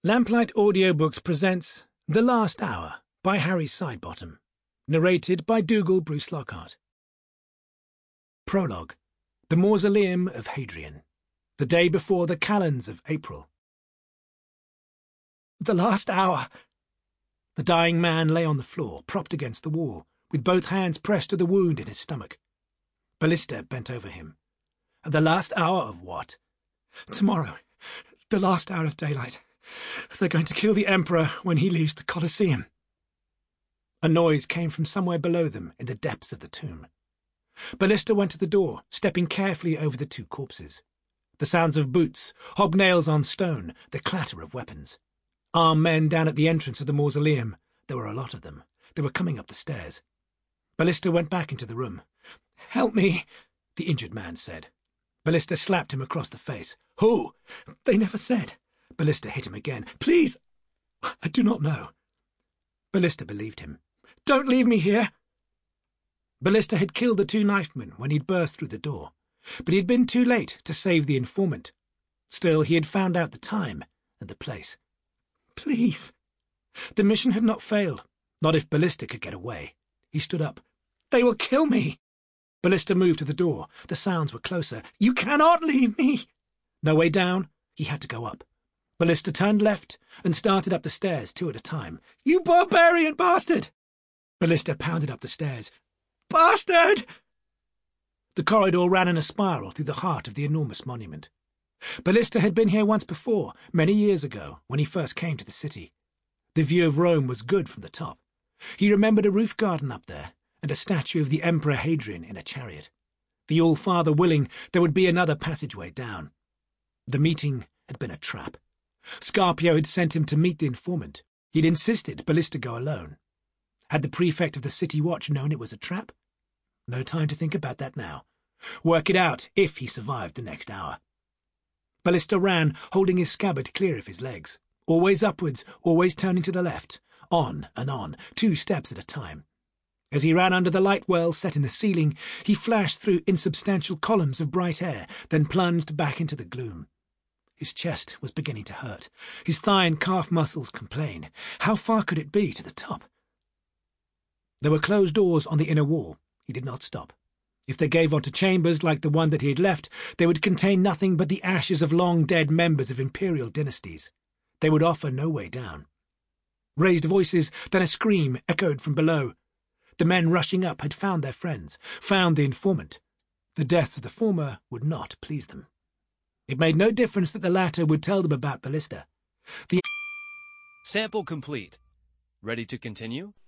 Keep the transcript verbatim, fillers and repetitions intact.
Lamplight Audiobooks presents The Last Hour by Harry Sidebottom, narrated by Dougal Bruce Lockhart. Prologue. The Mausoleum of Hadrian. The day before the Calends of April. The last hour! The dying man lay on the floor, propped against the wall, with both hands pressed to the wound in his stomach. Ballista bent over him. The last hour of what? Tomorrow. The last hour of daylight. They're going to kill the Emperor when he leaves the Colosseum. A noise came from somewhere below them in the depths of the tomb. Ballista went to the door, stepping carefully over the two corpses. The sounds of boots, hobnails on stone, the clatter of weapons. Armed men down at the entrance of the mausoleum. There were a lot of them. They were coming up the stairs. Ballista went back into the room. "Help me," the injured man said. Ballista slapped him across the face. "Who?" "They never said." Ballista hit him again. "Please, I do not know." Ballista believed him. "Don't leave me here." Ballista had killed the two knifemen when he'd burst through the door, but he'd been too late to save the informant. Still, he had found out the time and the place. "Please." The mission had not failed, not if Ballista could get away. He stood up. "They will kill me." Ballista moved to the door. The sounds were closer. "You cannot leave me." No way down. He had to go up. Ballista turned left and started up the stairs, two at a time. "You barbarian bastard!" Ballista pounded up the stairs. "Bastard!" The corridor ran in a spiral through the heart of the enormous monument. Ballista had been here once before, many years ago, when he first came to the city. The view of Rome was good from the top. He remembered a roof garden up there, and a statue of the Emperor Hadrian in a chariot. The All-Father willing, there would be another passageway down. The meeting had been a trap. Scarpio had sent him to meet the informant. He'd insisted Ballista go alone. Had the prefect of the city watch known it was a trap? No time to think about that now. Work it out if he survived the next hour. Ballista ran, holding his scabbard clear of his legs. Always upwards, always turning to the left. On and on, two steps at a time. As he ran under the light well set in the ceiling, he flashed through insubstantial columns of bright air, then plunged back into the gloom. His chest was beginning to hurt. His thigh and calf muscles complained. How far could it be to the top? There were closed doors on the inner wall. He did not stop. If they gave onto chambers like the one that he had left, they would contain nothing but the ashes of long-dead members of imperial dynasties. They would offer no way down. Raised voices, then a scream echoed from below. The men rushing up had found their friends, found the informant. The death of the former would not please them. It made no difference that the latter would tell them about Ballista. The Sample complete. Ready to continue?